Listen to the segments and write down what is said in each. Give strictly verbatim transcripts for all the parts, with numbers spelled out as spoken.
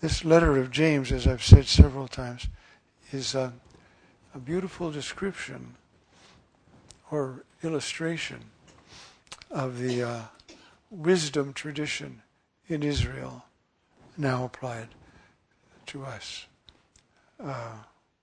This letter of James, as I've said several times, is a, a beautiful description or illustration of the uh, wisdom tradition in Israel now applied to us. Uh,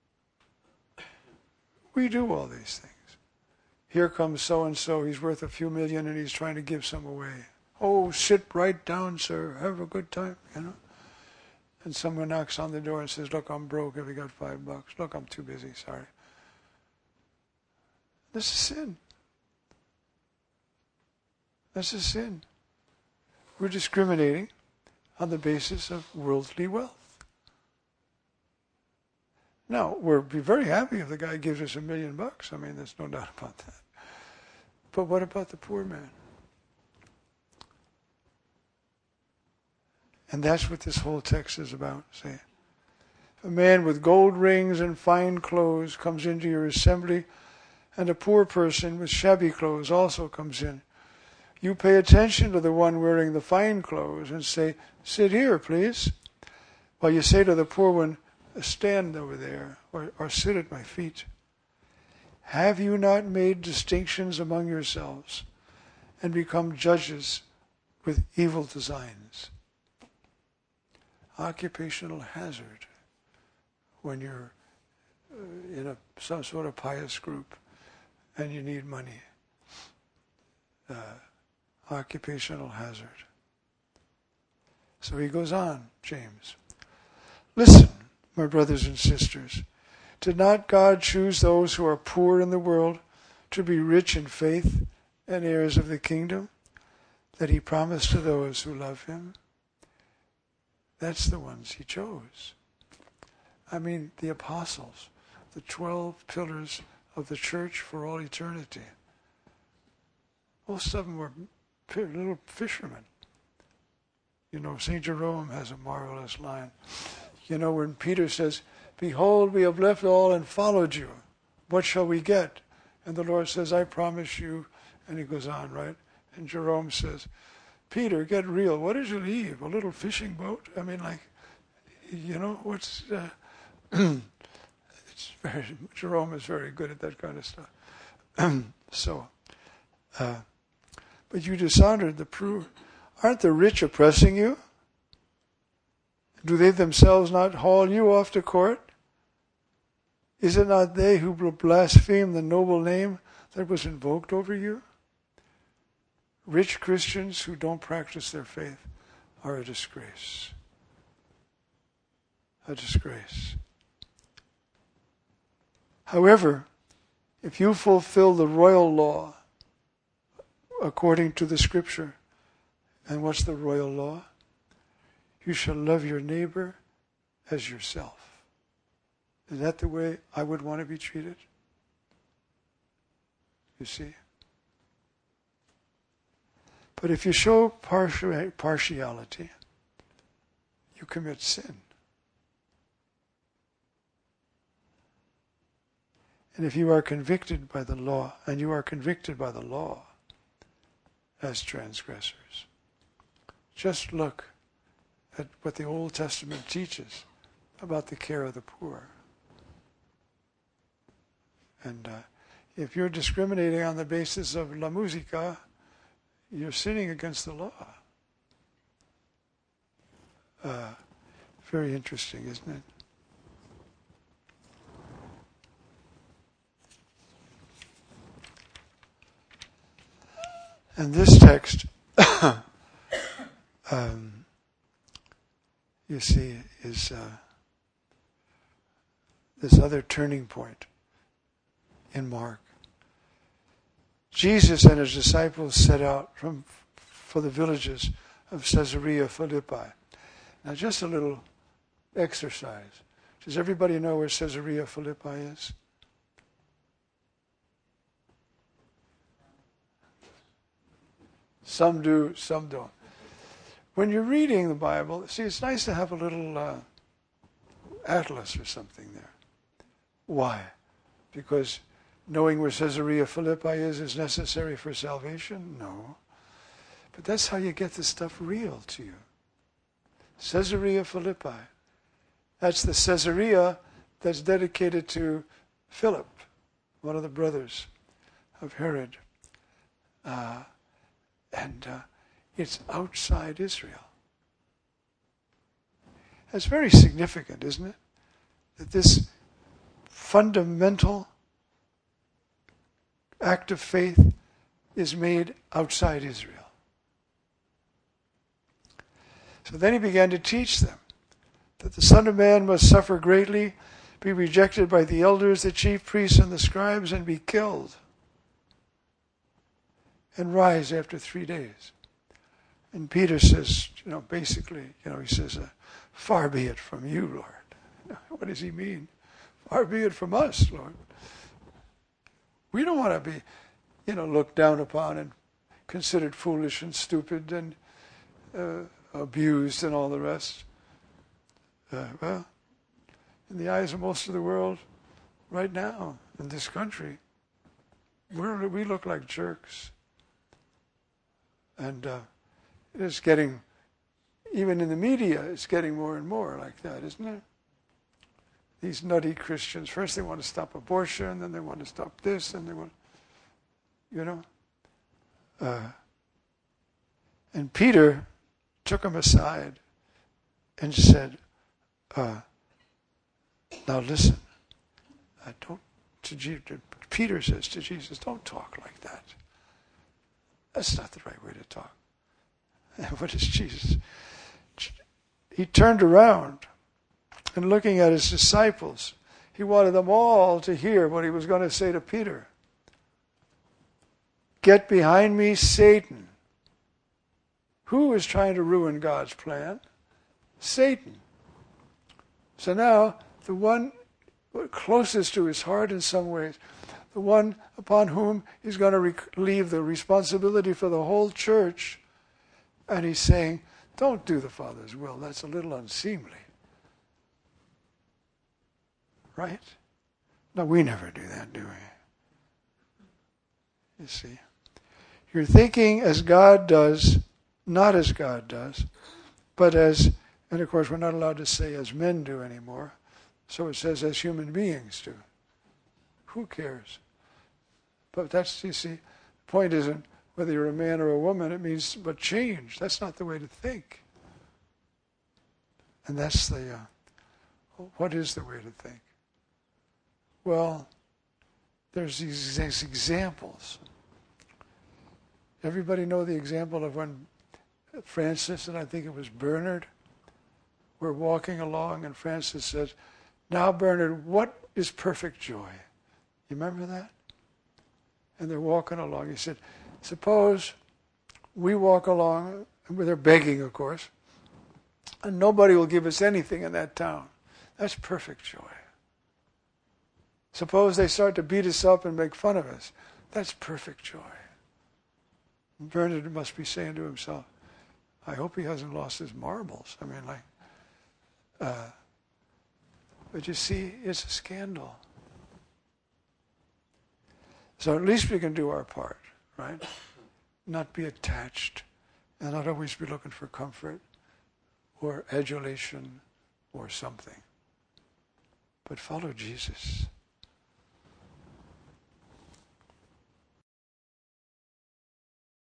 we do all these things. Here comes so-and-so, he's worth a few million and he's trying to give some away. Oh, sit right down, sir, have a good time, you know. And someone knocks on the door and says, look, I'm broke, have you got five bucks? Look, I'm too busy, sorry. This is sin. This is sin. We're discriminating on the basis of worldly wealth. Now, we'll be very happy if the guy gives us a million bucks. I mean, there's no doubt about that. But what about the poor man? And that's what this whole text is about. See, a man with gold rings and fine clothes comes into your assembly, and a poor person with shabby clothes also comes in. You pay attention to the one wearing the fine clothes and say, sit here, please. While you say to the poor one, stand over there, or, or sit at my feet. Have you not made distinctions among yourselves and become judges with evil designs? Occupational hazard when you're in a some sort of pious group and you need money. Uh, occupational hazard. So he goes on, James. Listen, my brothers and sisters, did not God choose those who are poor in the world to be rich in faith and heirs of the kingdom that he promised to those who love him? That's the ones he chose. I mean, the apostles, the twelve pillars of the church for all eternity. Most of them were little fishermen. You know, Saint Jerome has a marvelous line. You know, when Peter says, behold, we have left all and followed you. What shall we get? And the Lord says, I promise you. And he goes on, right? And Jerome says, Peter, get real. What did you leave? A little fishing boat? I mean, like, you know, what's... Uh, it's very, Jerome is very good at that kind of stuff. so, uh, but you dishonored the poor. Aren't the rich oppressing you? Do they themselves not haul you off to court? Is it not they who blaspheme the noble name that was invoked over you? Rich Christians who don't practice their faith are a disgrace. A disgrace. However, if you fulfill the royal law according to the scripture, and what's the royal law? You shall love your neighbor as yourself. Is that the way I would want to be treated? You see? But if you show partial, partiality, you commit sin. And if you are convicted by the law, and you are convicted by the law as transgressors, just look at what the Old Testament teaches about the care of the poor. And uh, if you're discriminating on the basis of la musica, you're sinning against the law. Uh, very interesting, isn't it? And this text, um, you see, is uh, this other turning point in Mark. Jesus and his disciples set out from for the villages of Caesarea Philippi. Now, just a little exercise. Does everybody know where Caesarea Philippi is? Some do, some don't. When you're reading the Bible, see, it's nice to have a little uh, atlas or something there. Why? Because knowing where Caesarea Philippi is is necessary for salvation? No. But that's how you get the stuff real to you. Caesarea Philippi. That's the Caesarea that's dedicated to Philip, one of the brothers of Herod. Uh, and uh, it's outside Israel. That's very significant, isn't it? That this fundamental act of faith is made outside Israel. So then he began to teach them that the Son of Man must suffer greatly, be rejected by the elders, the chief priests, and the scribes, and be killed, and rise after three days. And Peter says, you know, basically, you know, he says, uh, far be it from you, Lord. What does he mean? Far be it from us, Lord. We don't want to be, you know, looked down upon and considered foolish and stupid and uh, abused and all the rest. Uh, well, in the eyes of most of the world, right now, in this country, we're, we look like jerks. And uh, it's getting, even in the media, it's getting more and more like that, isn't it? These nutty Christians, first they want to stop abortion, then they want to stop this, and they want, you know. Uh, and Peter took him aside and said, uh, now listen, uh, don't, to Jesus, Peter says to Jesus, don't talk like that. That's not the right way to talk. And what is Jesus? He turned around and looking at his disciples, he wanted them all to hear what he was going to say to Peter. Get behind me, Satan. Who is trying to ruin God's plan? Satan. So now, the one closest to his heart in some ways, the one upon whom he's going to re- leave the responsibility for the whole church, and he's saying, don't do the Father's will. That's a little unseemly. Right? No, we never do that, do we? You see. You're thinking as God does, not as God does, but as, and of course we're not allowed to say as men do anymore, so it says as human beings do. Who cares? But that's, you see, the point isn't whether you're a man or a woman, it means but change. That's not the way to think. And that's the, uh, what is the way to think? Well, there's these, these examples. Everybody know the example of when Francis and I think it was Bernard were walking along and Francis says, now Bernard, what is perfect joy? You remember that? And they're walking along. He said, suppose we walk along, and they're begging, of course, and nobody will give us anything in that town. That's perfect joy. Suppose they start to beat us up and make fun of us. That's perfect joy. Bernard must be saying to himself, I hope he hasn't lost his marbles. I mean, like, uh, but you see, it's a scandal. So at least we can do our part, right? Not be attached and not always be looking for comfort or adulation or something. But follow Jesus.